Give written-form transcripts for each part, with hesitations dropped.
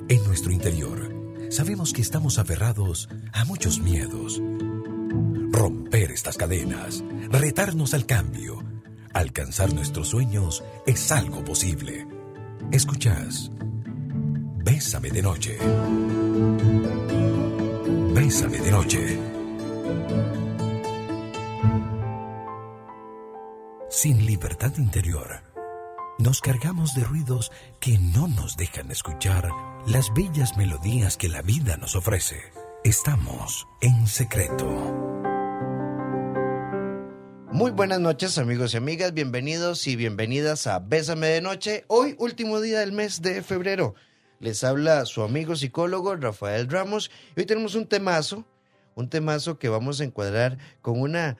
En nuestro interior, sabemos que estamos aferrados a muchos miedos. Romper estas cadenas, retarnos al cambio, alcanzar nuestros sueños es algo posible. Escuchás Bésame de Noche. Bésame de Noche. Sin libertad interior, nos cargamos de ruidos que no nos dejan escuchar las bellas melodías que la vida nos ofrece. Estamos en secreto. Muy buenas noches, amigos y amigas, bienvenidos y bienvenidas a Bésame de Noche. Hoy, último día del mes de febrero. Les habla su amigo psicólogo Rafael Ramos. Y hoy tenemos un temazo que vamos a encuadrar con una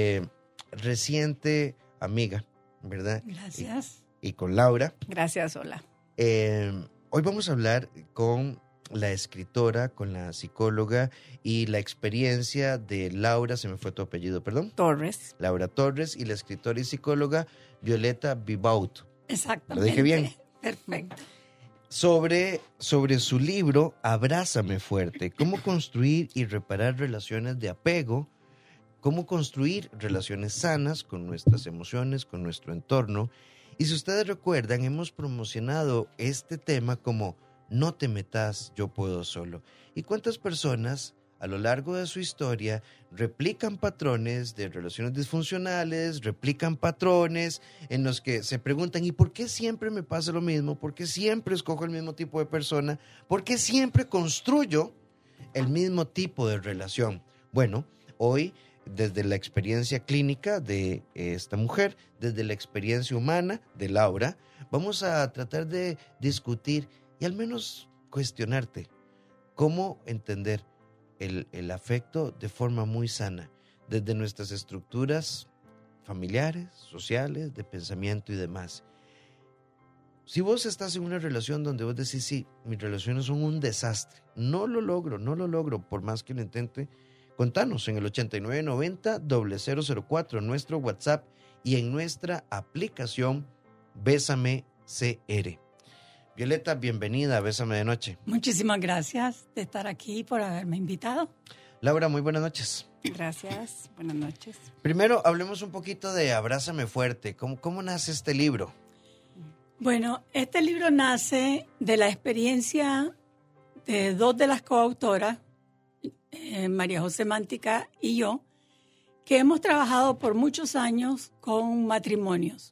reciente amiga, ¿verdad? Gracias. Y con Laura. Gracias, hola. Hoy vamos a hablar con la escritora, con la psicóloga y la experiencia de Laura, se me fue tu apellido, perdón. Torres. Laura Torres y la escritora y psicóloga Violeta Vibaut. Exactamente. ¿Lo dije bien? Perfecto. Sobre su libro Abrázame Fuerte, cómo construir y reparar relaciones de apego, cómo construir relaciones sanas con nuestras emociones, con nuestro entorno. Y si ustedes recuerdan, hemos promocionado este tema como no te metas, yo puedo solo. ¿Y cuántas personas a lo largo de su historia replican patrones de relaciones disfuncionales, replican patrones en los que se preguntan, ¿y por qué siempre me pasa lo mismo? ¿Por qué siempre escojo el mismo tipo de persona? ¿Por qué siempre construyo el mismo tipo de relación? Bueno, hoy, desde la experiencia clínica de esta mujer, desde la experiencia humana de Laura, vamos a tratar de discutir y al menos cuestionarte cómo entender el afecto de forma muy sana, desde nuestras estructuras familiares, sociales, de pensamiento y demás. Si vos estás en una relación donde vos decís, sí, mis relaciones son un desastre, no lo logro, por más que lo intente, contanos en el 8990-004, en nuestro WhatsApp y en nuestra aplicación Bésame CR. Violeta, bienvenida a Bésame de Noche. Muchísimas gracias de estar aquí, por haberme invitado. Laura, muy buenas noches. Gracias, buenas noches. Primero, hablemos un poquito de Abrázame Fuerte. ¿Cómo nace este libro? Bueno, este libro nace de la experiencia de dos de las coautoras, María José Mántica y yo, que hemos trabajado por muchos años con matrimonios.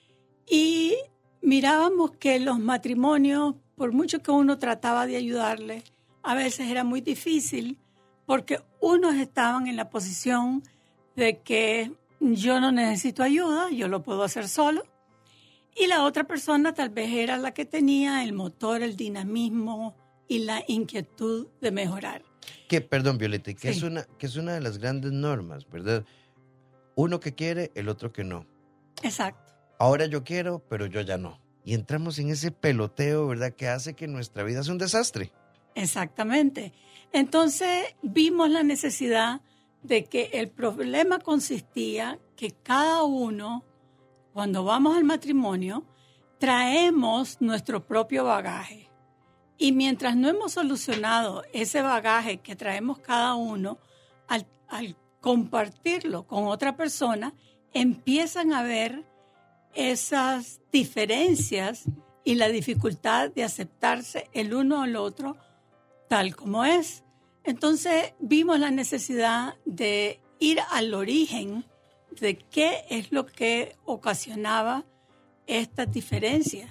Y mirábamos que los matrimonios, por mucho que uno trataba de ayudarles, a veces era muy difícil porque unos estaban en la posición de que yo no necesito ayuda, yo lo puedo hacer solo. Y la otra persona tal vez era la que tenía el motor, el dinamismo y la inquietud de mejorar. Perdón, Violeta, que sí. es una de las grandes normas, ¿verdad? Uno que quiere, el otro que no. Exacto. Ahora yo quiero, pero yo ya no. Y entramos en ese peloteo, ¿verdad? Que hace que nuestra vida sea un desastre. Exactamente. Entonces vimos la necesidad de que el problema consistía que cada uno, cuando vamos al matrimonio, traemos nuestro propio bagaje. Y mientras no hemos solucionado ese bagaje que traemos cada uno, al compartirlo con otra persona, empiezan a ver esas diferencias y la dificultad de aceptarse el uno al otro tal como es. Entonces vimos la necesidad de ir al origen de qué es lo que ocasionaba estas diferencias.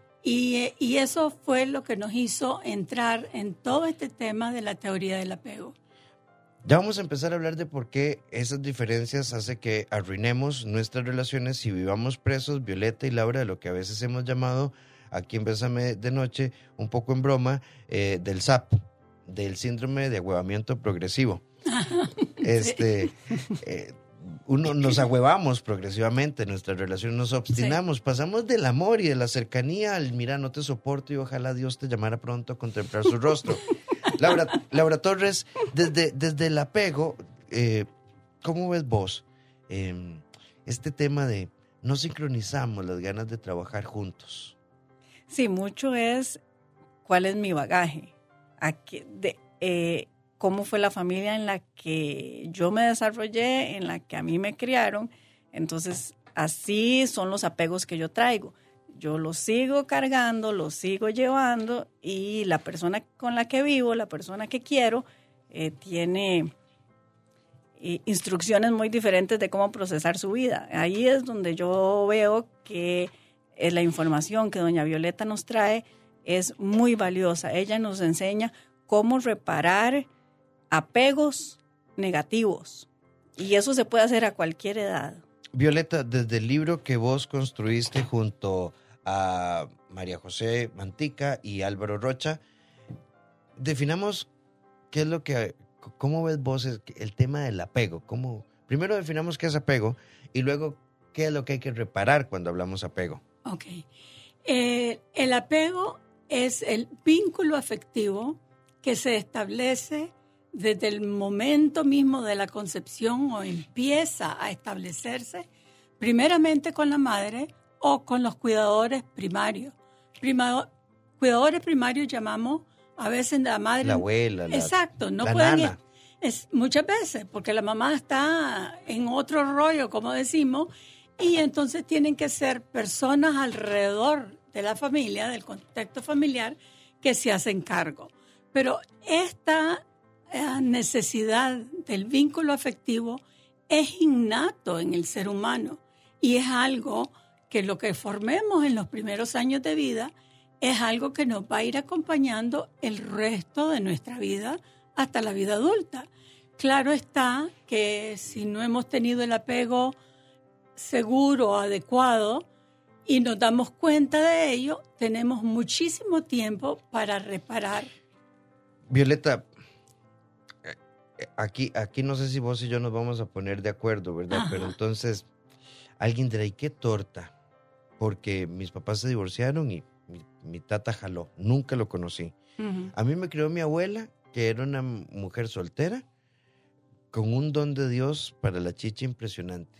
Y eso fue lo que nos hizo entrar en todo este tema de la teoría del apego. Ya vamos a empezar a hablar de por qué esas diferencias hacen que arruinemos nuestras relaciones y vivamos presos, Violeta y Laura, de lo que a veces hemos llamado, aquí en Bésame de Noche, un poco en broma, del SAP, del síndrome de ahuevamiento progresivo. Uno nos ahuevamos progresivamente en nuestras relaciones, nos obstinamos, pasamos del amor y de la cercanía al mira, no te soporto y ojalá Dios te llamara pronto a contemplar su rostro. Laura Torres, desde el apego, ¿cómo ves vos este tema de no sincronizamos las ganas de trabajar juntos? Sí, mucho es cuál es mi bagaje, cómo fue la familia en la que yo me desarrollé, en la que a mí me criaron. Entonces, así son los apegos que yo traigo. Yo los sigo cargando, los sigo llevando, y la persona con la que vivo, la persona que quiero, tiene instrucciones muy diferentes de cómo procesar su vida. Ahí es donde yo veo que la información que doña Violeta nos trae es muy valiosa. Ella nos enseña cómo reparar apegos negativos, y eso se puede hacer a cualquier edad. Violeta, desde el libro que vos construiste junto a María José Mantica y Álvaro Rocha, definamos qué es lo que, cómo ves vos el tema del apego. Primero definamos qué es apego y luego qué es lo que hay que reparar cuando hablamos apego. Ok. El apego es el vínculo afectivo que se establece desde el momento mismo de la concepción, o empieza a establecerse primeramente con la madre o con los cuidadores primarios. Cuidadores primarios llamamos a veces la madre. La abuela. Exacto, no la pueden. nana. Muchas veces, porque la mamá está en otro rollo, como decimos, y entonces tienen que ser personas alrededor de la familia, del contexto familiar, que se hacen cargo. Pero esta necesidad del vínculo afectivo es innato en el ser humano, y es algo que lo que formemos en los primeros años de vida es algo que nos va a ir acompañando el resto de nuestra vida hasta la vida adulta. Claro está que si no hemos tenido el apego seguro, adecuado, y nos damos cuenta de ello, tenemos muchísimo tiempo para reparar. Violeta, aquí no sé si vos y yo nos vamos a poner de acuerdo, ¿verdad? Ajá. Pero entonces, alguien dirá, ¿y qué torta? Porque mis papás se divorciaron y mi tata jaló. Nunca lo conocí. Uh-huh. A mí me crió mi abuela, que era una mujer soltera, con un don de Dios para la chicha impresionante.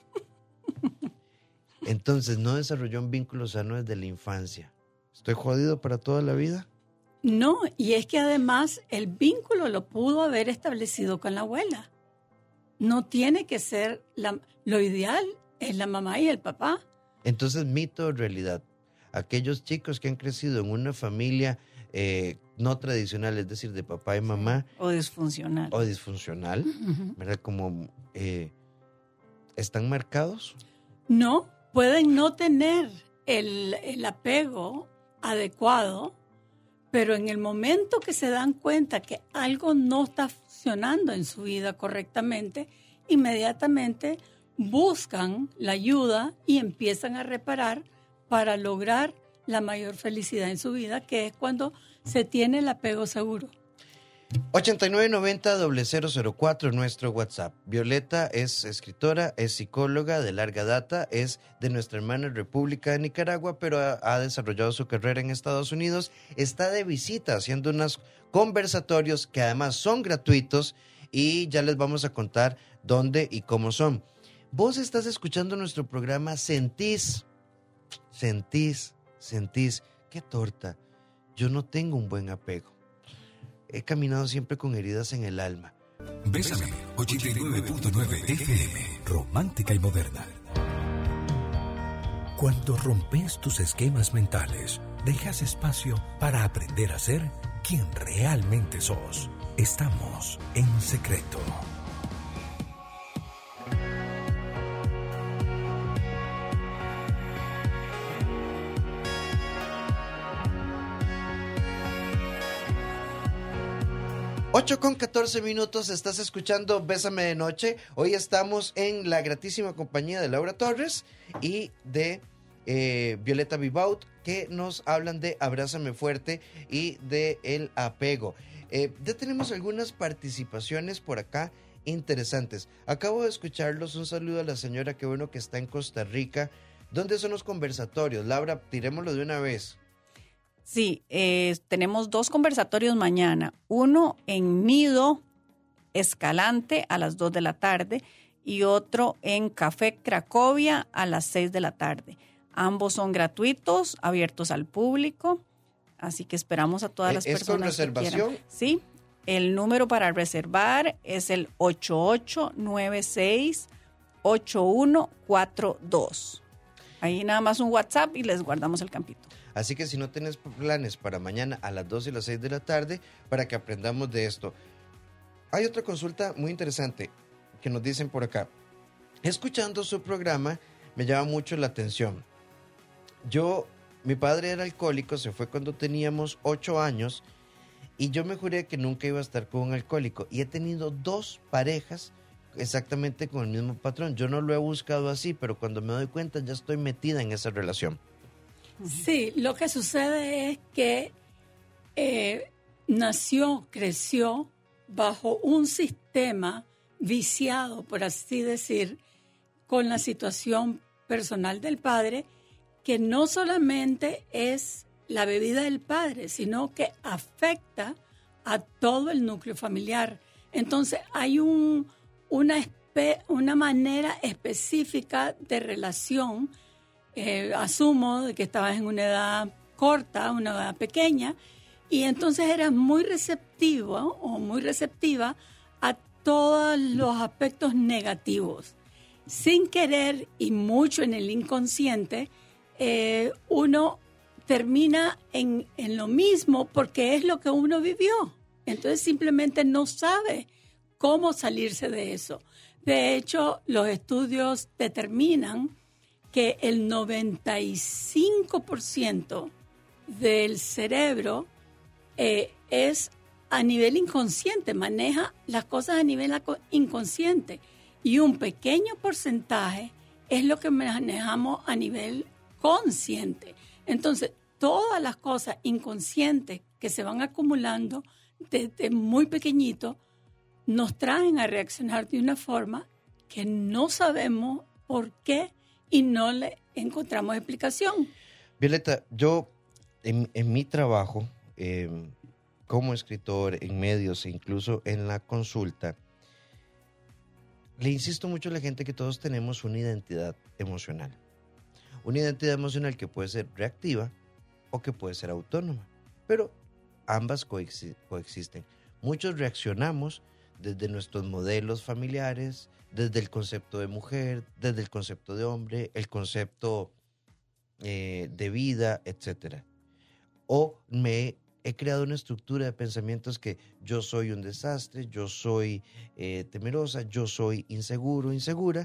Entonces, no desarrolló un vínculo sano desde la infancia. ¿Estoy jodido para toda la vida? No, y es que además el vínculo lo pudo haber establecido con la abuela. No tiene que ser lo ideal, es la mamá y el papá. Entonces, mito o realidad. Aquellos chicos que han crecido en una familia no tradicional, es decir, de papá y mamá. O disfuncional. O disfuncional, Uh-huh. ¿verdad? Como ¿están marcados? No, pueden no tener el apego adecuado, pero en el momento que se dan cuenta que algo no está funcionando en su vida correctamente, inmediatamente buscan la ayuda y empiezan a reparar para lograr la mayor felicidad en su vida, que es cuando se tiene el apego seguro. 8990-004, nuestro WhatsApp. Violeta es escritora, es psicóloga de larga data, es de nuestra hermana República de Nicaragua, pero ha desarrollado su carrera en Estados Unidos. Está de visita haciendo unos conversatorios que además son gratuitos, y ya les vamos a contar dónde y cómo son. Vos estás escuchando nuestro programa Sentís. ¡Qué torta! Yo no tengo un buen apego. He caminado siempre con heridas en el alma. Bésame, 89.9 FM, romántica y moderna. Cuando rompes tus esquemas mentales, dejas espacio para aprender a ser quien realmente sos. Estamos en secreto. Ocho con 14 minutos, estás escuchando Bésame de Noche. Hoy estamos en la gratísima compañía de Laura Torres y de Violeta Vivaut, que nos hablan de Abrázame Fuerte y de el apego. Ya tenemos algunas participaciones por acá interesantes. Acabo de escucharlos. Un saludo a la señora, qué bueno que está en Costa Rica. ¿Dónde son los conversatorios? Laura, tirémoslo de una vez. Sí, tenemos 2 conversatorios mañana. Uno en Nido Escalante a las 2 de la tarde y otro en Café Cracovia a las 6 de la tarde. Ambos son gratuitos, abiertos al público. Así que esperamos a todas las ¿Es con personas que reservación? quieran. Sí, el número para reservar es el 8896-8142. Ahí nada más un WhatsApp y les guardamos el campito. Así que si no tienes planes para mañana a las 2 y las 6 de la tarde, para que aprendamos de esto. Hay otra consulta muy interesante que nos dicen por acá. Escuchando su programa, me llama mucho la atención. Mi padre era alcohólico, se fue cuando teníamos 8 años y yo me juré que nunca iba a estar con un alcohólico. Y he tenido 2 parejas exactamente con el mismo patrón. Yo no lo he buscado así, pero cuando me doy cuenta ya estoy metida en esa relación. Sí, lo que sucede es que creció bajo un sistema viciado, por así decir, con la situación personal del padre, que no solamente es la bebida del padre, sino que afecta a todo el núcleo familiar. Entonces hay una manera específica de relación. Asumo de que estabas en una edad corta, una edad pequeña, y entonces eras muy receptivo o muy receptiva a todos los aspectos negativos. Sin querer y mucho en el inconsciente, uno termina en lo mismo porque es lo que uno vivió. Entonces simplemente no sabe cómo salirse de eso. De hecho, los estudios determinan que el 95% del cerebro es a nivel inconsciente, maneja las cosas a nivel inconsciente, y un pequeño porcentaje es lo que manejamos a nivel consciente. Entonces, todas las cosas inconscientes que se van acumulando desde muy pequeñito nos traen a reaccionar de una forma que no sabemos por qué y no le encontramos explicación. Violeta, yo en mi trabajo como escritor, en medios e incluso en la consulta, le insisto mucho a la gente que todos tenemos una identidad emocional. Una identidad emocional que puede ser reactiva o que puede ser autónoma, pero ambas coexisten. Muchos reaccionamos desde nuestros modelos familiares, desde el concepto de mujer, desde el concepto de hombre, el concepto de vida, etc. O he creado una estructura de pensamientos que yo soy un desastre, yo soy temerosa, yo soy inseguro, insegura.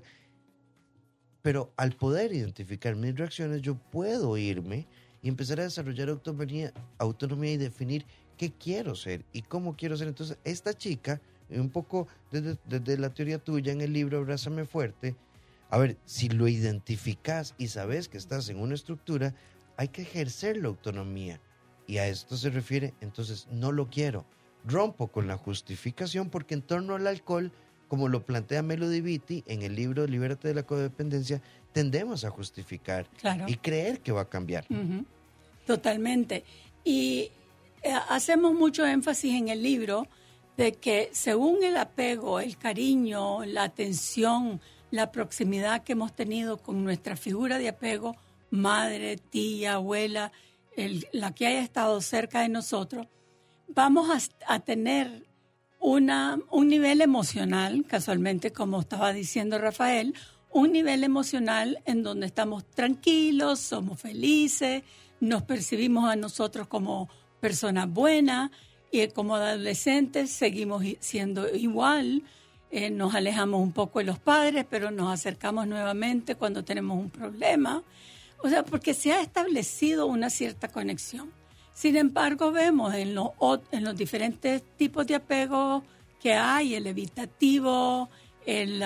Pero al poder identificar mis reacciones, yo puedo irme y empezar a desarrollar autonomía y definir qué quiero ser y cómo quiero ser. Entonces, esta chica, un poco desde la teoría tuya en el libro Abrázame Fuerte, a ver, si lo identificas y sabes que estás en una estructura, hay que ejercer la autonomía. Y a esto se refiere, entonces, no lo quiero. Rompo con la justificación porque en torno al alcohol, como lo plantea Melody Beattie en el libro Libérate de la codependencia, tendemos a justificar y creer que va a cambiar. Uh-huh. Totalmente. Y hacemos mucho énfasis en el libro de que según el apego, el cariño, la atención, la proximidad que hemos tenido con nuestra figura de apego, madre, tía, abuela, la que haya estado cerca de nosotros, vamos a tener un nivel emocional, casualmente como estaba diciendo Rafael, un nivel emocional en donde estamos tranquilos, somos felices, nos percibimos a nosotros como personas buenas y como adolescentes seguimos siendo igual, nos alejamos un poco de los padres, pero nos acercamos nuevamente cuando tenemos un problema. O sea, porque se ha establecido una cierta conexión. Sin embargo, vemos en los diferentes tipos de apego que hay, el evitativo, el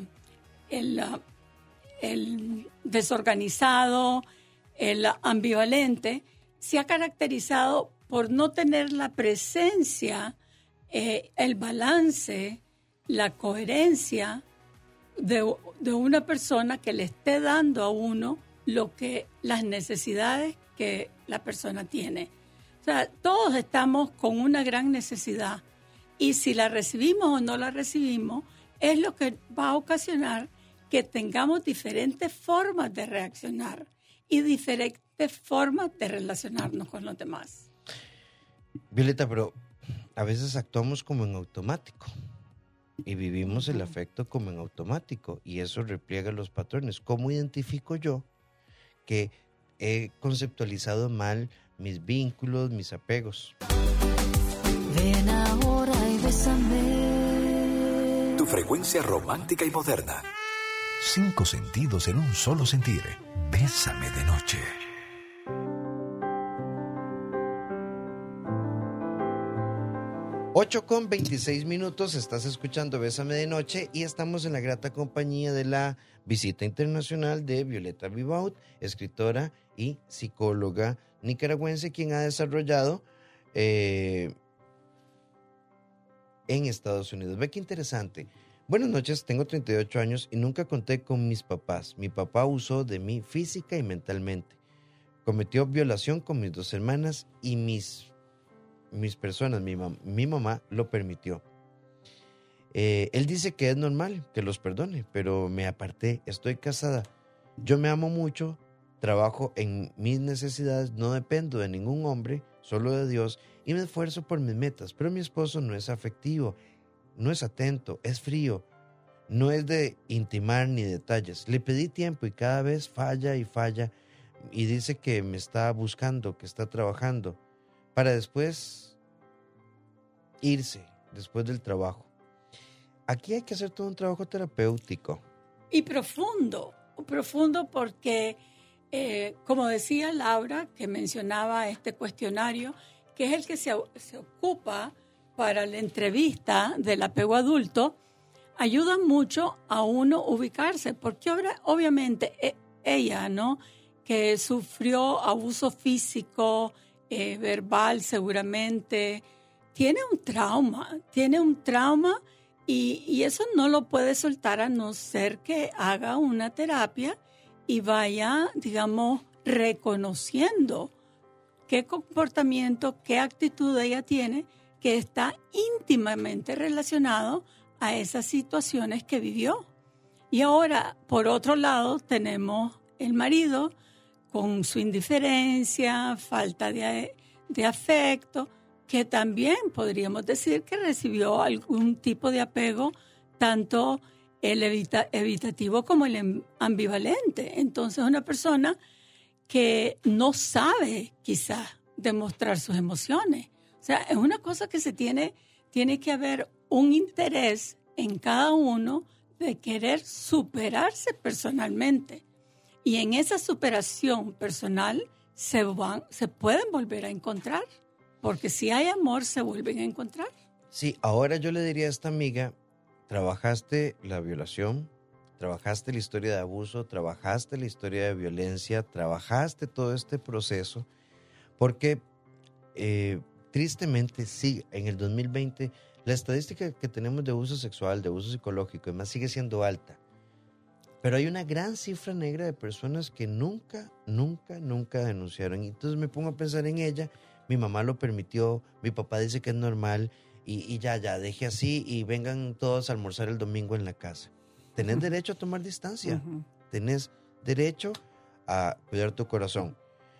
desorganizado, el ambivalente, se ha caracterizado por no tener la presencia, el balance, la coherencia de una persona que le esté dando a uno las necesidades que la persona tiene. O sea, todos estamos con una gran necesidad y si la recibimos o no la recibimos es lo que va a ocasionar que tengamos diferentes formas de reaccionar y diferentes formas de relacionarnos con los demás. Violeta, pero a veces actuamos como en automático y vivimos el afecto como en automático y eso repliega los patrones. ¿Cómo identifico yo que he conceptualizado mal mis vínculos, mis apegos? Ven ahora y bésame. Tu frecuencia romántica y moderna. 5 sentidos en un solo sentir. Bésame de noche. 8:26, estás escuchando Bésame de Noche y estamos en la grata compañía de la visita internacional de Violeta Ribaud, escritora y psicóloga nicaragüense, quien ha desarrollado en Estados Unidos. Ve qué interesante. Buenas noches, tengo 38 años y nunca conté con mis papás. Mi papá abusó de mí física y mentalmente. Cometió violación con mis 2 hermanas y mis personas, mi mamá lo permitió. Él dice que es normal que los perdone, pero me aparté, estoy casada. Yo me amo mucho, trabajo en mis necesidades, no dependo de ningún hombre, solo de Dios, y me esfuerzo por mis metas, pero mi esposo no es afectivo, no es atento, es frío, no es de intimar ni detalles. Le pedí tiempo y cada vez falla y dice que me está buscando, que está trabajando, para después irse, después del trabajo. Aquí hay que hacer todo un trabajo terapéutico. Y profundo porque, como decía Laura, que mencionaba este cuestionario, que es el que se ocupa para la entrevista del apego adulto, ayuda mucho a uno ubicarse, porque obviamente ella, ¿no?, que sufrió abuso físico, verbal seguramente, tiene un trauma y eso no lo puede soltar a no ser que haga una terapia y vaya, digamos, reconociendo qué comportamiento, qué actitud ella tiene que está íntimamente relacionado a esas situaciones que vivió. Y ahora, por otro lado, tenemos el marido con su indiferencia, falta de afecto, que también podríamos decir que recibió algún tipo de apego, tanto el evitativo como el ambivalente. Entonces, una persona que no sabe quizás demostrar sus emociones. O sea, es una cosa que tiene que haber un interés en cada uno de querer superarse personalmente. Y en esa superación personal se pueden volver a encontrar. Porque si hay amor, se vuelven a encontrar. Sí, ahora yo le diría a esta amiga, trabajaste la violación, trabajaste la historia de abuso, trabajaste la historia de violencia, trabajaste todo este proceso, porque tristemente sí, en el 2020 la estadística que tenemos de abuso sexual, de abuso psicológico, además sigue siendo alta. Pero hay una gran cifra negra de personas que nunca denunciaron. Y entonces me pongo a pensar en ella. Mi mamá lo permitió, mi papá dice que es normal y ya, deje así y vengan todos a almorzar el domingo en la casa. Tenés derecho a tomar distancia, tenés derecho a cuidar tu corazón.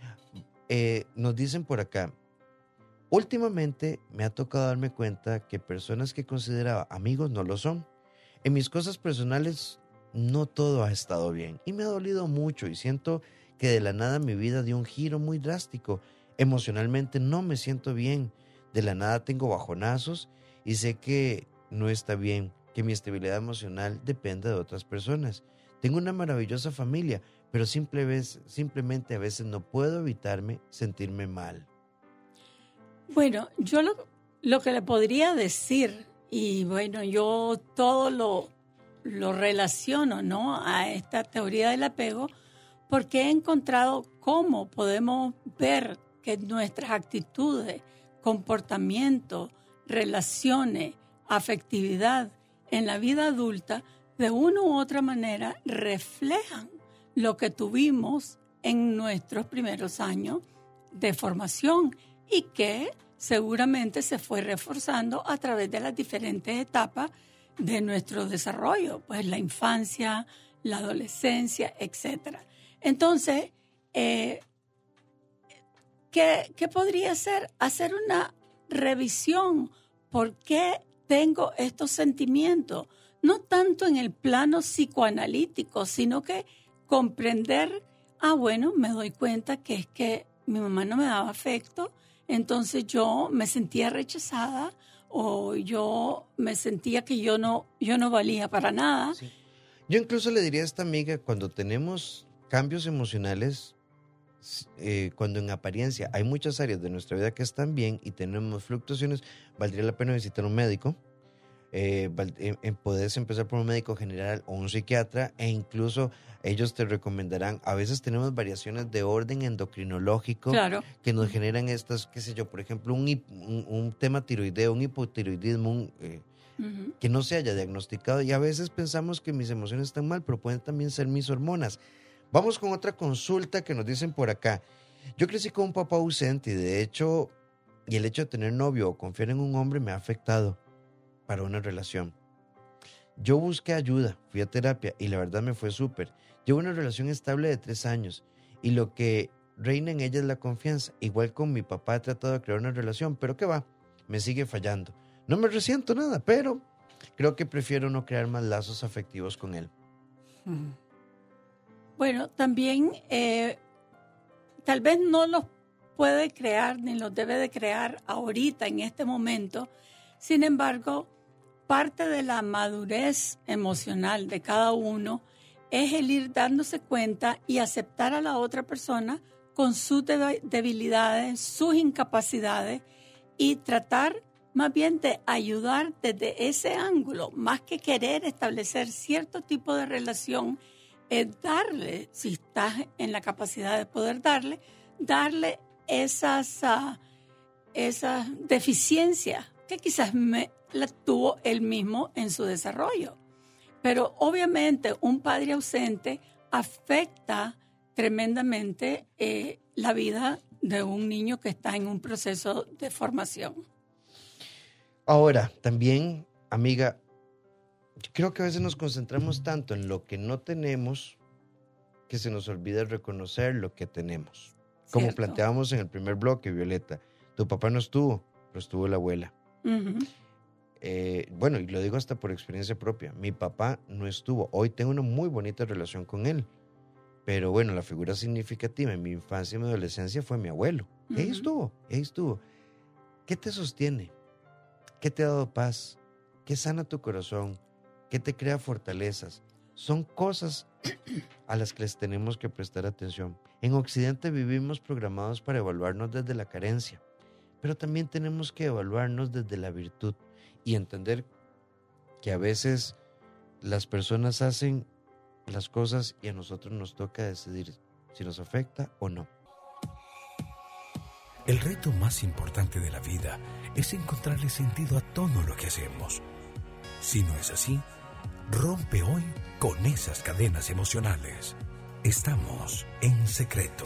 Nos dicen por acá, últimamente me ha tocado darme cuenta que personas que consideraba amigos no lo son. En mis cosas personales no todo ha estado bien y me ha dolido mucho y siento que de la nada mi vida dio un giro muy drástico. Emocionalmente no me siento bien, de la nada tengo bajonazos y sé que no está bien, que mi estabilidad emocional depende de otras personas. Tengo una maravillosa familia, pero simplemente a veces no puedo evitarme sentirme mal. Bueno, yo lo que le podría decir, y bueno, yo todo lo relaciono, ¿no?, a esta teoría del apego, porque he encontrado cómo podemos ver que nuestras actitudes, comportamientos, relaciones, afectividad en la vida adulta, de una u otra manera reflejan lo que tuvimos en nuestros primeros años de formación y que seguramente se fue reforzando a través de las diferentes etapas de nuestro desarrollo, pues la infancia, la adolescencia, etc. Entonces, ¿qué podría ser? Hacer revisión. ¿Por qué tengo estos sentimientos? No tanto en el plano psicoanalítico, sino que comprender, bueno, me doy cuenta que es que mi mamá no me daba afecto, entonces yo me sentía rechazada o yo me sentía que yo no valía para nada. Sí. Yo incluso le diría a esta amiga, cuando tenemos cambios emocionales, cuando en apariencia hay muchas áreas de nuestra vida que están bien y tenemos fluctuaciones, valdría la pena visitar un médico. Puedes empezar por un médico general o un psiquiatra, e incluso ellos te recomendarán. A veces tenemos variaciones de orden endocrinológico, claro, que nos generan estas, qué sé yo, por ejemplo, un tema tiroideo, un hipotiroidismo, que no se haya diagnosticado, y a veces pensamos que mis emociones están mal, pero pueden también ser mis hormonas. Vamos con otra consulta que nos dicen por acá. Yo crecí con un papá ausente y el hecho de tener novio o confiar en un hombre me ha afectado para una relación. Yo busqué ayuda, fui a terapia y la verdad me fue súper. Llevo una relación estable de 3 años y lo que reina en ella es la confianza. Igual con mi papá he tratado de crear una relación, pero ¿qué va? Me sigue fallando. No me resiento nada, pero creo que prefiero no crear más lazos afectivos con él. Bueno, también tal vez no los puede crear ni los debe de crear ahorita, en este momento. Sin embargo, parte de la madurez emocional de cada uno es el ir dándose cuenta y aceptar a la otra persona con sus debilidades, sus incapacidades, y tratar más bien de ayudar desde ese ángulo, más que querer establecer cierto tipo de relación, es darle, si estás en la capacidad de poder darle esas deficiencias que quizás la tuvo él mismo en su desarrollo. Pero obviamente un padre ausente afecta tremendamente la vida de un niño que está en un proceso de formación. Ahora, también, amiga, creo que a veces nos concentramos tanto en lo que no tenemos que se nos olvida reconocer lo que tenemos. Como ¿Cierto? planteábamos en el primer bloque, Violeta, tu papá no estuvo, pero estuvo la abuela. Uh-huh. Bueno, y lo digo hasta por experiencia propia, mi papá no estuvo. Hoy tengo una muy bonita relación con él, pero bueno, la figura significativa en mi infancia y mi adolescencia fue mi abuelo. Uh-huh. Ahí estuvo. ¿Qué te sostiene? ¿Qué te ha dado paz? ¿Qué sana tu corazón? ¿Qué te crea fortalezas? Son cosas a las que les tenemos que prestar atención. En Occidente vivimos programados para evaluarnos desde la carencia, pero también tenemos que evaluarnos desde la virtud y entender que a veces las personas hacen las cosas y a nosotros nos toca decidir si nos afecta o no. El reto más importante de la vida es encontrarle sentido a todo lo que hacemos. Si no es así, rompe hoy con esas cadenas emocionales. Estamos en secreto.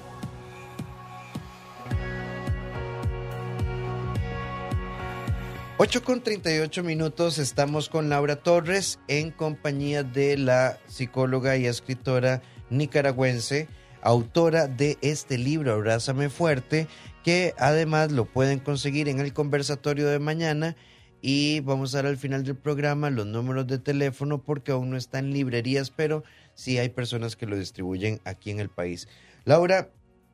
8:38, estamos con Laura Torres en compañía de la psicóloga y escritora nicaragüense, autora de este libro Abrázame Fuerte, que además lo pueden conseguir en el conversatorio de mañana, y vamos a dar al final del programa los números de teléfono porque aún no está en librerías, pero sí hay personas que lo distribuyen aquí en el país. Laura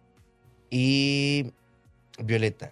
y Violeta,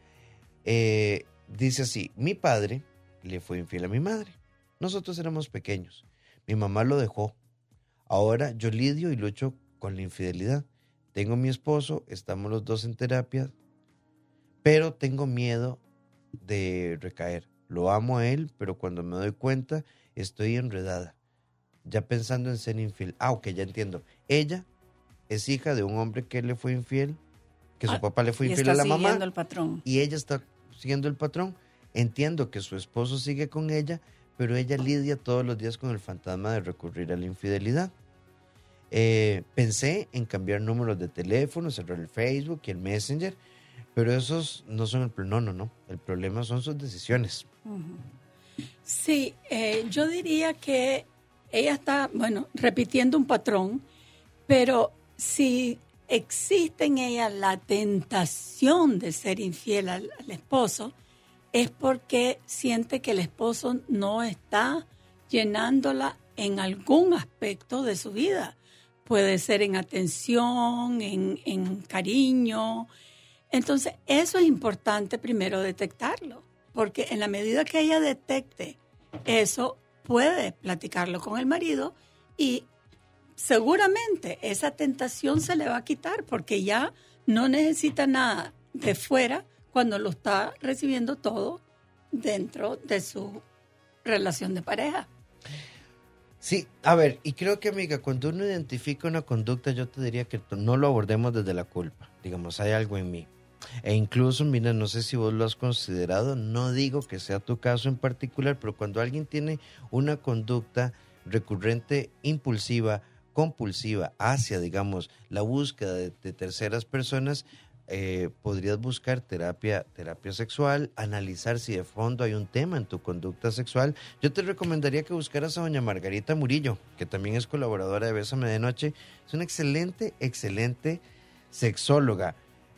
dice así: mi padre le fue infiel a mi madre. Nosotros éramos pequeños. Mi mamá lo dejó. Ahora yo lidio y lucho con la infidelidad. Tengo a mi esposo, estamos los dos en terapia, pero tengo miedo de recaer. Lo amo a él, pero cuando me doy cuenta estoy enredada, ya pensando en ser infiel. Ok, ya entiendo. Ella es hija de un hombre que le fue infiel, que su papá le fue infiel a la mamá. Y está siguiendo el patrón. Y ella está siguiendo el patrón. Entiendo que su esposo sigue con ella, pero ella lidia todos los días con el fantasma de recurrir a la infidelidad. Pensé en cambiar números de teléfono, cerrar el Facebook y el Messenger, pero esos no son el problema. No. El problema son sus decisiones. Sí, yo diría que ella está, repitiendo un patrón, pero si existe en ella la tentación de ser infiel al esposo, es porque siente que el esposo no está llenándola en algún aspecto de su vida. Puede ser en atención, en cariño. Entonces, eso es importante primero detectarlo, porque en la medida que ella detecte eso, puede platicarlo con el marido y seguramente esa tentación se le va a quitar porque ya no necesita nada de fuera cuando lo está recibiendo todo dentro de su relación de pareja. Sí, a ver, y creo que, amiga, cuando uno identifica una conducta, yo te diría que no lo abordemos desde la culpa. Digamos, hay algo en mí. E incluso, mira, no sé si vos lo has considerado, no digo que sea tu caso en particular, pero cuando alguien tiene una conducta recurrente, impulsiva, compulsiva, hacia, digamos, la búsqueda de terceras personas, podrías buscar terapia sexual, analizar si de fondo hay un tema en tu conducta sexual. Yo te recomendaría que buscaras a doña Margarita Murillo, que también es colaboradora de Bésame de Noche. Es una excelente sexóloga.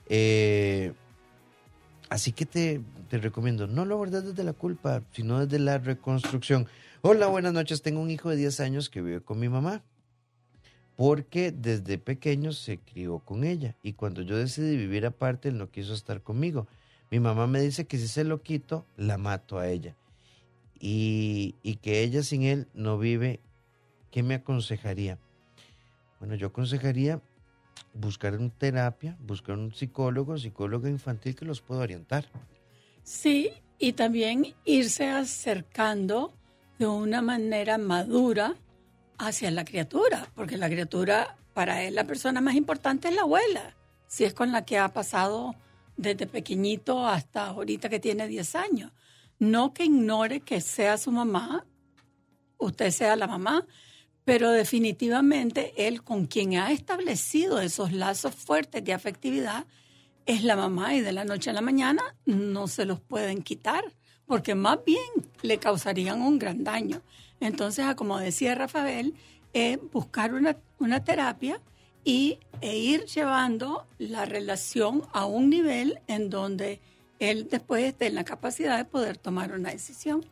Así que te recomiendo, no lo abordes desde la culpa, sino desde la reconstrucción. Hola, buenas noches. Tengo un hijo de 10 años que vive con mi mamá, porque desde pequeño se crió con ella y cuando yo decidí vivir aparte, él no quiso estar conmigo. Mi mamá me dice que si se lo quito, la mato a ella y que ella sin él no vive. ¿Qué me aconsejaría? Bueno, yo aconsejaría buscar una terapia, buscar un psicóloga infantil que los pueda orientar. Sí, y también irse acercando de una manera madura hacia la criatura, porque la criatura, para él, la persona más importante es la abuela, si es con la que ha pasado desde pequeñito hasta ahorita que tiene 10 años. No que ignore que sea su mamá, usted sea la mamá, pero definitivamente él con quien ha establecido esos lazos fuertes de afectividad es la mamá, y de la noche a la mañana no se los pueden quitar, porque más bien le causarían un gran daño. Entonces, como decía Rafael, buscar una terapia e ir llevando la relación a un nivel en donde él después esté en la capacidad de poder tomar una decisión.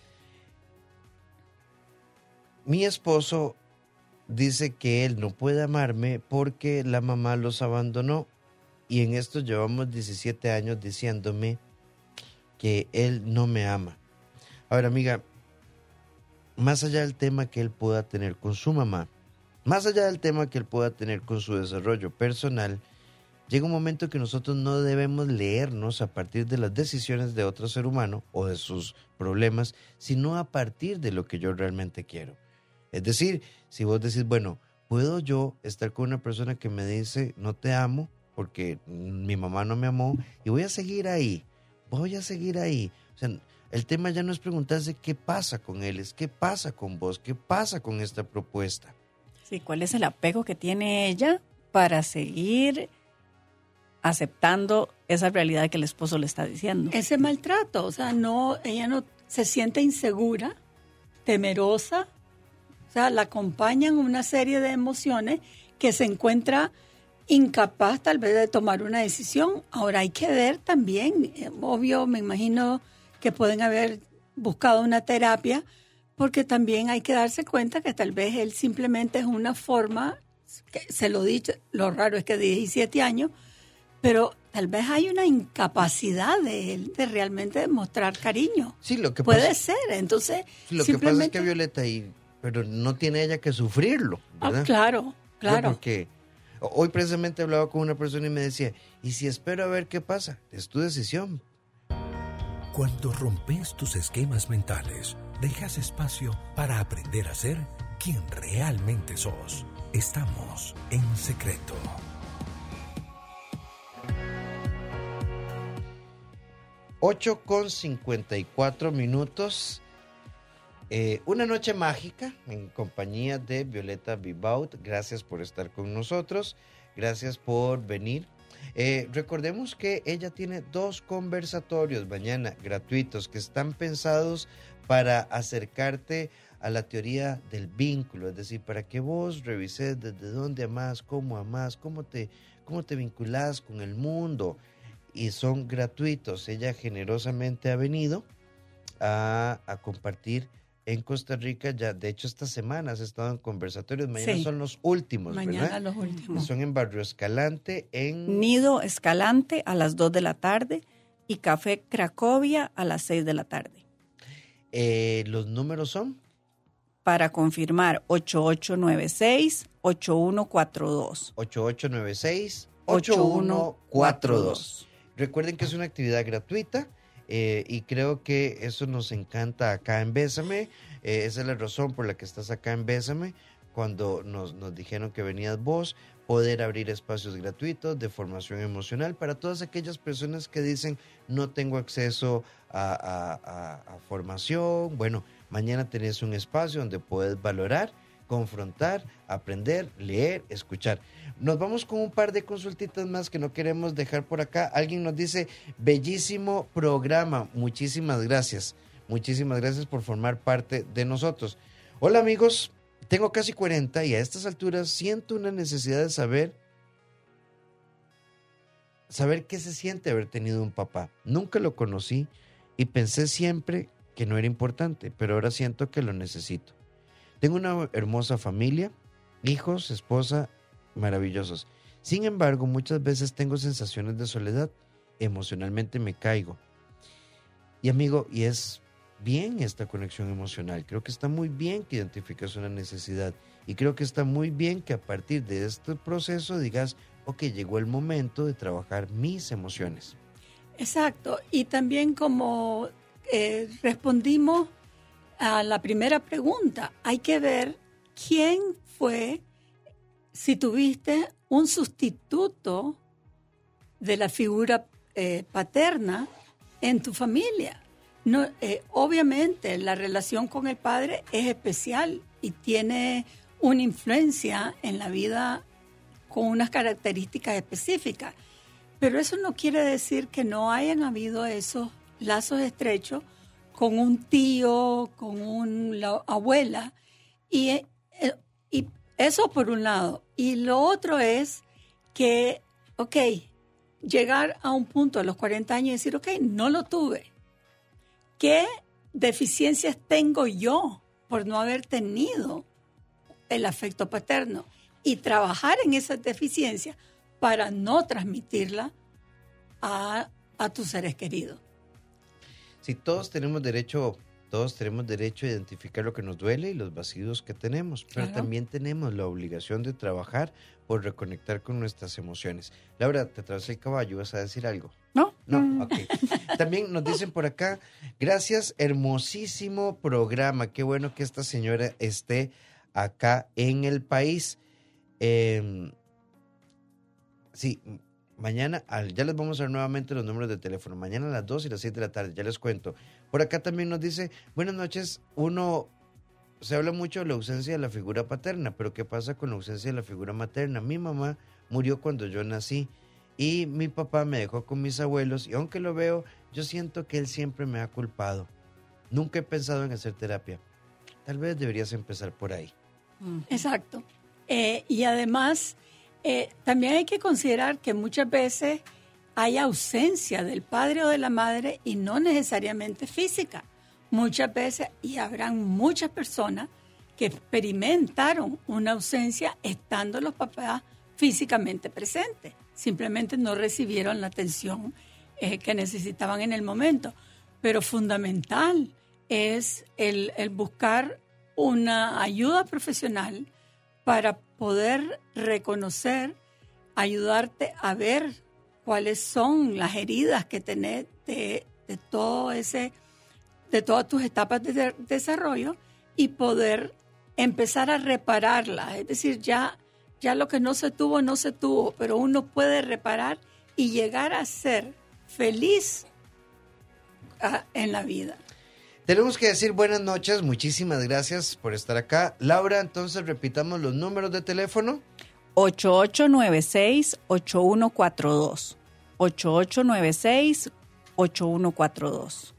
Mi esposo dice que él no puede amarme porque la mamá los abandonó y en esto llevamos 17 años diciéndome que él no me ama. Ahora, amiga, más allá del tema que él pueda tener con su mamá, más allá del tema que él pueda tener con su desarrollo personal, llega un momento que nosotros no debemos leernos a partir de las decisiones de otro ser humano o de sus problemas, sino a partir de lo que yo realmente quiero. Es decir, si vos decís, bueno, ¿puedo yo estar con una persona que me dice no te amo porque mi mamá no me amó y voy a seguir ahí? O sea, el tema ya no es preguntarse qué pasa con él, es qué pasa con vos, qué pasa con esta propuesta. Sí, ¿cuál es el apego que tiene ella para seguir aceptando esa realidad que el esposo le está diciendo? Ese maltrato, o sea, ella no se siente insegura, temerosa, o sea, la acompañan una serie de emociones que se encuentra incapaz tal vez de tomar una decisión. Ahora hay que ver también, obvio, me imagino que pueden haber buscado una terapia, porque también hay que darse cuenta que tal vez él simplemente es una forma, que se lo he dicho, lo raro es que de 17 años, pero tal vez hay una incapacidad de él de realmente demostrar cariño. Sí, lo que puede pasa, ser, entonces lo que pasa es que Violeta, pero no tiene ella que sufrirlo, ¿verdad? Claro. No, porque hoy precisamente hablaba con una persona y me decía, ¿y si espero a ver qué pasa? Es tu decisión. Cuando rompes tus esquemas mentales, dejas espacio para aprender a ser quien realmente sos. Estamos en secreto. 8:54. Una noche mágica en compañía de Violeta Vivaut. Gracias por estar con nosotros. Gracias por venir. Recordemos que ella tiene 2 conversatorios mañana gratuitos que están pensados para acercarte a la teoría del vínculo, es decir, para que vos revises desde dónde amás, cómo te cómo te vinculas con el mundo, y son gratuitos. Ella generosamente ha venido a compartir en Costa Rica. Ya, de hecho, esta semana has estado en conversatorios. Mañana Sí. son los últimos, Mañana ¿verdad? los últimos. Son en Barrio Escalante, en... Nido Escalante a las 2 de la tarde y Café Cracovia a las 6 de la tarde. Los números son... Para confirmar, 8896-8142. 8896-8142. Recuerden que es una actividad gratuita y creo que eso nos encanta acá en Bésame. Esa es la razón por la que estás acá en Bésame. Cuando nos dijeron que venías vos, poder abrir espacios gratuitos de formación emocional para todas aquellas personas que dicen no tengo acceso a formación. Bueno, mañana tenés un espacio donde puedes valorar, confrontar, aprender, leer, escuchar. Nos vamos con un par de consultitas más que no queremos dejar por acá. Alguien nos dice, bellísimo programa, muchísimas gracias. Muchísimas gracias por formar parte de nosotros. Hola amigos, tengo casi 40 y a estas alturas siento una necesidad de saber qué se siente haber tenido un papá. Nunca lo conocí y pensé siempre que no era importante, pero ahora siento que lo necesito. Tengo una hermosa familia, hijos, esposa, maravillosos. Sin embargo, muchas veces tengo sensaciones de soledad. Emocionalmente me caigo. Y amigo, y es bien esta conexión emocional. Creo que está muy bien que identificas una necesidad. Y creo que está muy bien que a partir de este proceso digas, ok, llegó el momento de trabajar mis emociones. Exacto. Y también como respondimos a la primera pregunta, hay que ver quién fue, si tuviste un sustituto de la figura paterna en tu familia. No, obviamente la relación con el padre es especial y tiene una influencia en la vida con unas características específicas, pero eso no quiere decir que no hayan habido esos lazos estrechos con un tío, con una abuela, y eso por un lado. Y lo otro es que, ok, llegar a un punto a los 40 años y decir, ok, no lo tuve. ¿Qué deficiencias tengo yo por no haber tenido el afecto paterno? Y trabajar en esas deficiencias para no transmitirla a tus seres queridos. Sí, todos tenemos derecho a identificar lo que nos duele y los vacíos que tenemos, pero Claro. también tenemos la obligación de trabajar por reconectar con nuestras emociones. Laura, te atravesé el caballo, ¿vas a decir algo? ¿No? No, ok. También nos dicen por acá, gracias, hermosísimo programa. Qué bueno que esta señora esté acá en el país. Sí, mañana, ya les vamos a dar nuevamente los números de teléfono. Mañana a las 2 y las 6 de la tarde, ya les cuento. Por acá también nos dice, buenas noches, se habla mucho de la ausencia de la figura paterna, pero ¿qué pasa con la ausencia de la figura materna? Mi mamá murió cuando yo nací y mi papá me dejó con mis abuelos y aunque lo veo, yo siento que él siempre me ha culpado. Nunca he pensado en hacer terapia. Tal vez deberías empezar por ahí. Exacto. Y además, también hay que considerar que muchas veces hay ausencia del padre o de la madre y no necesariamente física. Muchas veces, y habrán muchas personas que experimentaron una ausencia estando los papás físicamente presentes. Simplemente no recibieron la atención que necesitaban en el momento. Pero fundamental es el buscar una ayuda profesional para poder reconocer, ayudarte a ver cuáles son las heridas que tenés de todas tus etapas de desarrollo y poder empezar a repararlas. Es decir, ya lo que no se tuvo, pero uno puede reparar y llegar a ser feliz en la vida. Tenemos que decir buenas noches, muchísimas gracias por estar acá. Laura, entonces repitamos los números de teléfono. 8896-8142. 8896-8142.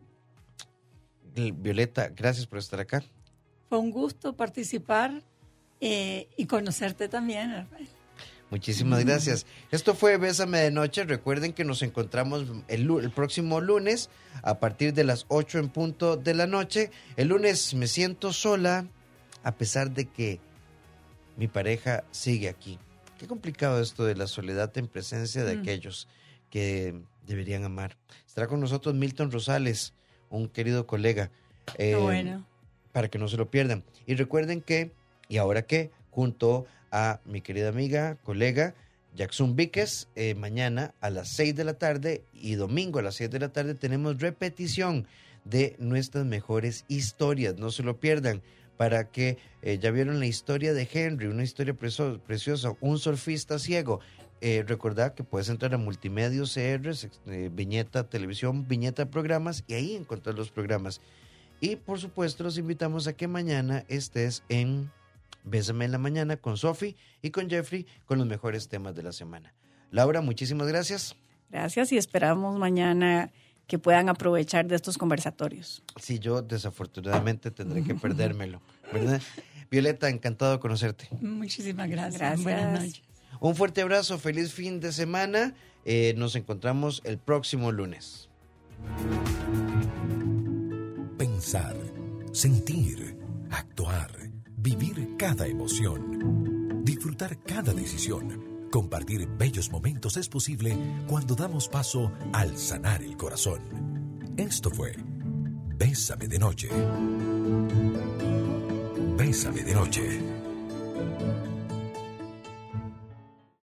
Violeta, gracias por estar acá. Fue un gusto participar y conocerte también, Rafael. Muchísimas gracias. Esto fue Bésame de Noche. Recuerden que nos encontramos el próximo lunes a partir de las 8 en punto de la noche. El lunes me siento sola a pesar de que mi pareja sigue aquí. Qué complicado esto de la soledad en presencia de aquellos que deberían amar. Estará con nosotros Milton Rosales, un querido colega. Bueno. Para que no se lo pierdan. Y recuerden que, y ahora que, junto a mi querida amiga, colega, Jackson Víquez, mañana a las 6 de la tarde y domingo a las 6 de la tarde tenemos repetición de nuestras mejores historias. No se lo pierdan. Para que ya vieron la historia de Henry, una historia preciosa, un surfista ciego. Recordad que puedes entrar a Multimedios CR, Viñeta Televisión, Viñeta Programas, y ahí encontrar los programas. Y por supuesto los invitamos a que mañana estés en Bésame en la Mañana con Sofi y con Jeffrey con los mejores temas de la semana. Laura, muchísimas gracias. Gracias y esperamos mañana que puedan aprovechar de estos conversatorios. Sí, yo desafortunadamente tendré que perdérmelo, ¿verdad? Violeta, encantado de conocerte. Muchísimas gracias. Gracias. Buenas noches. Un fuerte abrazo, feliz fin de semana. Nos encontramos el próximo lunes. Pensar, sentir, actuar, vivir cada emoción, disfrutar cada decisión, compartir bellos momentos es posible cuando damos paso al sanar el corazón. Esto fue Bésame de Noche. Bésame de Noche.